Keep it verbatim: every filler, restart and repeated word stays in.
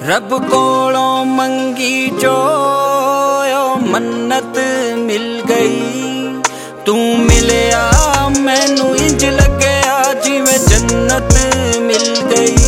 रब कोलों मंगी जो मन्नत मिल गई। तू मिलया मैनू इंज लग्या जिवें जन्नत मिल गई।